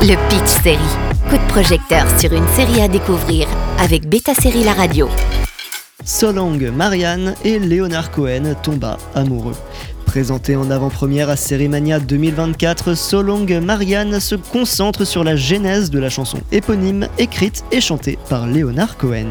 Le Pitch Série. Coup de projecteur sur une série à découvrir avec Beta Série La Radio. So Long Marianne et Leonard Cohen tomba amoureux. Présenté en avant-première à Sérimania 2024, So Long Marianne se concentre sur la genèse de la chanson éponyme, écrite et chantée par Leonard Cohen.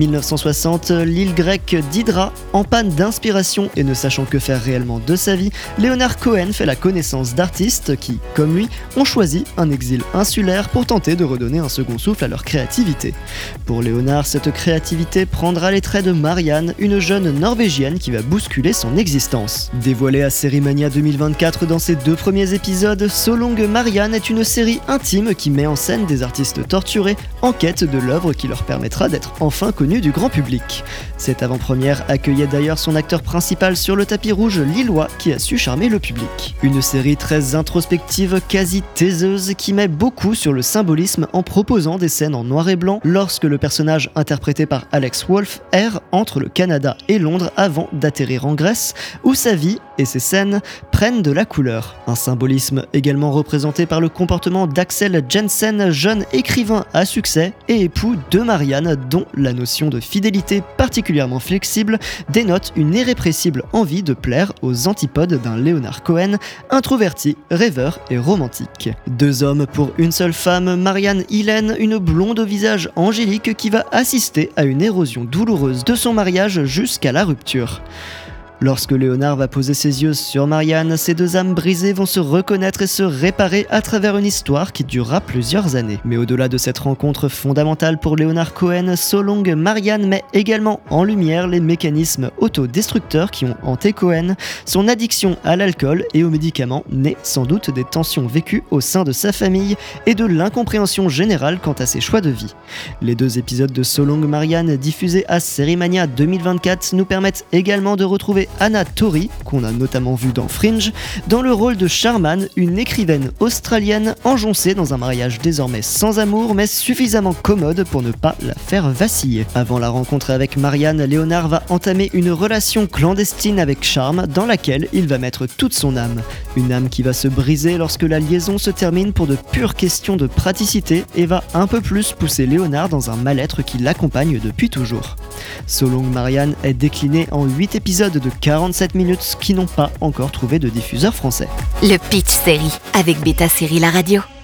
1960, l'île grecque d'Hydra, en panne d'inspiration et ne sachant que faire réellement de sa vie, Leonard Cohen fait la connaissance d'artistes qui, comme lui, ont choisi un exil insulaire pour tenter de redonner un second souffle à leur créativité. Pour Leonard, cette créativité prendra les traits de Marianne, une jeune norvégienne qui va bousculer son existence. Dévoilée à Sérimania 2024 dans ses 2 premiers épisodes, So Long Marianne est une série intime qui met en scène des artistes torturés en quête de l'œuvre qui leur permettra d'être enfin connus du grand public. Cette avant-première accueillait d'ailleurs son acteur principal sur le tapis rouge lillois qui a su charmer le public. Une série très introspective, quasi taiseuse, qui met beaucoup sur le symbolisme en proposant des scènes en noir et blanc lorsque le personnage interprété par Alex Wolff erre entre le Canada et Londres avant d'atterrir en Grèce, où sa vie et ses scènes prennent de la couleur. Un symbolisme également représenté par le comportement d'Axel Jensen, jeune écrivain à succès et époux de Marianne, dont la notion de fidélité particulièrement flexible dénote une irrépressible envie de plaire aux antipodes d'un Leonard Cohen, introverti, rêveur et romantique. 2 hommes pour une seule femme, Marianne Hillen, une blonde au visage angélique qui va assister à une érosion douloureuse de son mariage jusqu'à la rupture. Lorsque Leonard va poser ses yeux sur Marianne, ces 2 âmes brisées vont se reconnaître et se réparer à travers une histoire qui durera plusieurs années. Mais au-delà de cette rencontre fondamentale pour Leonard Cohen, So Long Marianne met également en lumière les mécanismes autodestructeurs qui ont hanté Cohen, son addiction à l'alcool et aux médicaments, nés sans doute des tensions vécues au sein de sa famille et de l'incompréhension générale quant à ses choix de vie. Les 2 épisodes de So Long Marianne diffusés à Sérimania 2024 nous permettent également de retrouver Anna Torrey, qu'on a notamment vu dans Fringe, dans le rôle de Charman, une écrivaine australienne enjoncée dans un mariage désormais sans amour mais suffisamment commode pour ne pas la faire vaciller. Avant la rencontre avec Marianne, Leonard va entamer une relation clandestine avec Charm dans laquelle il va mettre toute son âme. Une âme qui va se briser lorsque la liaison se termine pour de pures questions de praticité et va un peu plus pousser Leonard dans un mal-être qui l'accompagne depuis toujours. So Long Marianne est décliné en 8 épisodes de 47 minutes qui n'ont pas encore trouvé de diffuseur français. Le Pitch Série avec Beta Série La Radio.